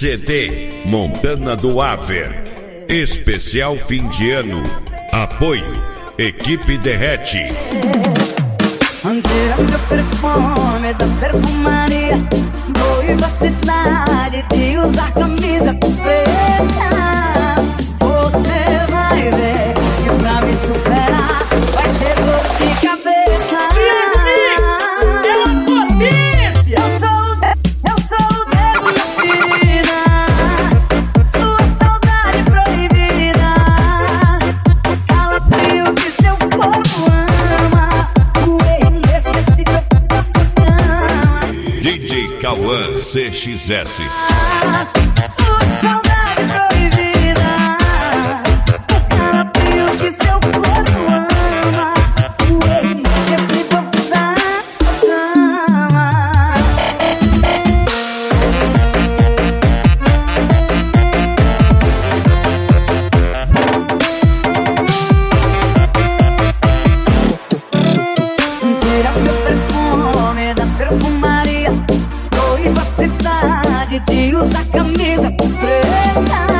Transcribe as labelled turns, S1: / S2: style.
S1: CD Montana do Aver. Especial fim de ano. Apoio Equipe Derrete.
S2: Tira meu perfume das perfumarias. Vou ir pra cidade de usar camisa preta. Você vai ver que pra me superar vai ser dor de cabeça.
S3: É uma potência.
S2: Eu sou o dedo da vida. Sua saudade proibida. Calafrio que seu corpo ama. O erro inesquecível da sua cama.
S1: DJ Cauã CXS.
S2: Sua saudade proibida. Calafrio que seu corpo ama. O erro inesquecível da sua cama. Tira meu perfume das perfumarias. Vou ir pra cidade de usar camisa preta.